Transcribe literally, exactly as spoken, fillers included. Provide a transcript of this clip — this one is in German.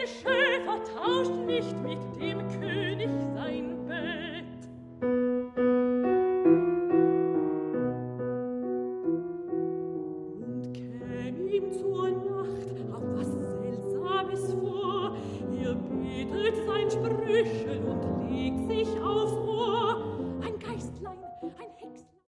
Schäfer tauscht nicht mit dem König sein Bett. Und käm ihm zur Nacht auch was Seltsames vor, er betet sein Sprüchel und legt sich auf